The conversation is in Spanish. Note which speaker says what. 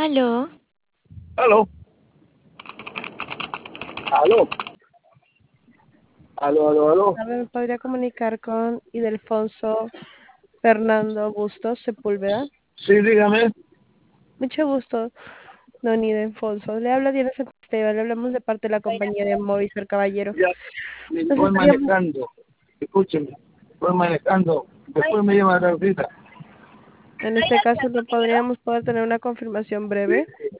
Speaker 1: Aló,
Speaker 2: Aló, aló, aló.
Speaker 3: A ver, ¿me podría comunicar con Ildefonso Fernando Bustos Sepúlveda?
Speaker 2: Sí, dígame.
Speaker 3: Mucho gusto, don Ildefonso. Le habla Diana Santisteban, le hablamos de parte de la compañía de Movistar Caballero.
Speaker 2: Ya,
Speaker 3: Nos
Speaker 2: voy
Speaker 3: estaríamos,
Speaker 2: manejando. Escúcheme, voy manejando. Después me lleva a la cita.
Speaker 3: en este caso, no podríamos poder tener una confirmación breve.